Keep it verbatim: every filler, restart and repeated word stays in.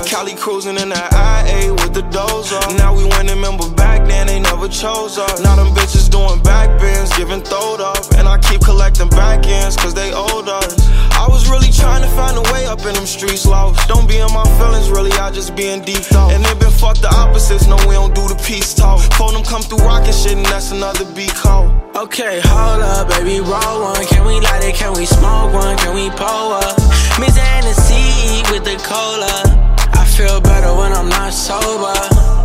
Cali cruising in that I A with the dozer. Now we winning, remember back then they never chose us. Now them bitches doing back bends, giving throwed up. And I keep collecting back ends cause they owed us. I was really trying to find a way up in them streets lost. Don't be in my feelings really, I just be in deep thought. And it been fuck the opposites, no we don't do the peace talk. Phone them come through rockin' shit and that's another beat call. Okay, hold up, baby, roll one. Can we light it, can we smoke one, can we pull up? Miss Hennessy with the cola. I feel better when I'm not sober.